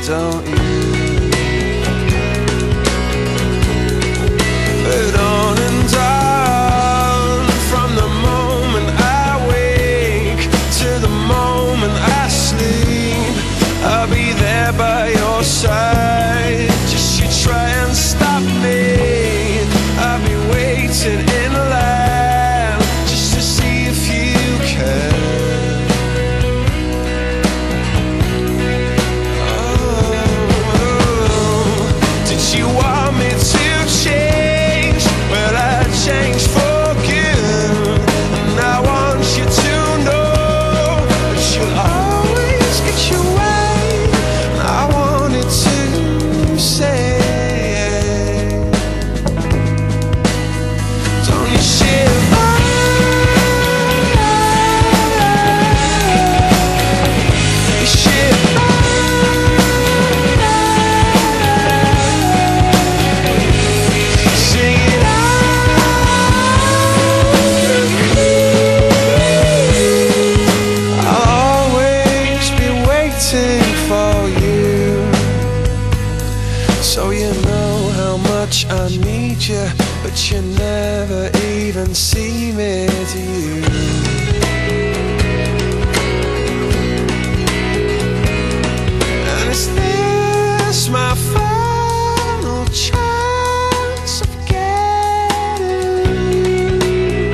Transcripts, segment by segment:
don't you? But on and on, from the moment I wake to the moment I sleep, I'll be there by your side. Just you try and stop me, I'll be waiting in line just to see if you can. So you know how much I need you, but you never even see me, do you? And is this my final chance of getting you?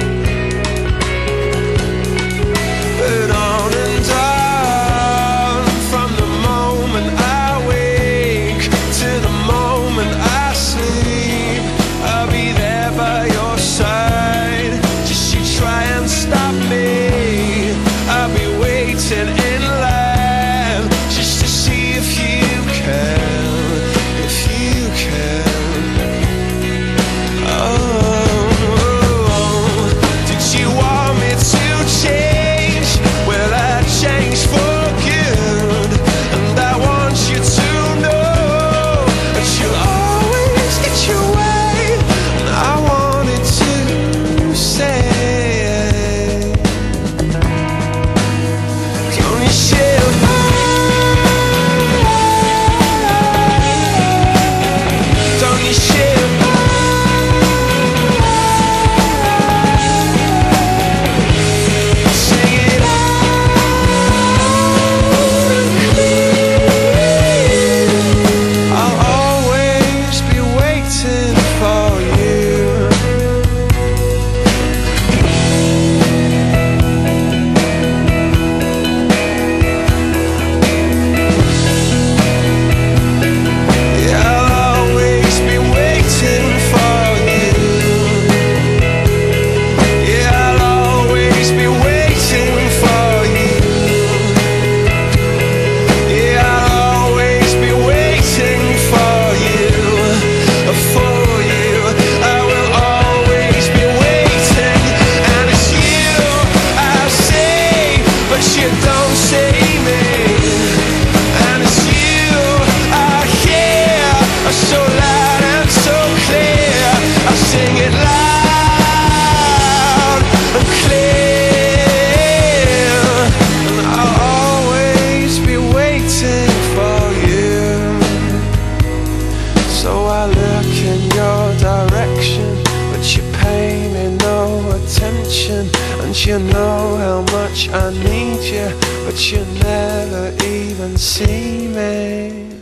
But on and on, from the moment I wake to the moment I sleep, I'll be there by your side. Just you try and stop me, I'll be waiting in line just to see if you can, if you can. Oh, did you want me to change? Well, I changed for good, and I want you to know that you'll always get your way. And I wanted to say, don't you share mine? Don't you share mine? Sing it out. I'll always be waiting for you. Yeah, I'll always be waiting for you. Yeah, I'll always be waiting for you. Yeah, I'll always be waiting for you. For you, I will always be waiting. And it's you I say, but you don't see me. And it's you I hear, so loud and so clear. I sing it loud and clear. And I'll always be waiting for you. So I look in your direction, but you pay me no attention. And you know how much I need you, but you never even see me.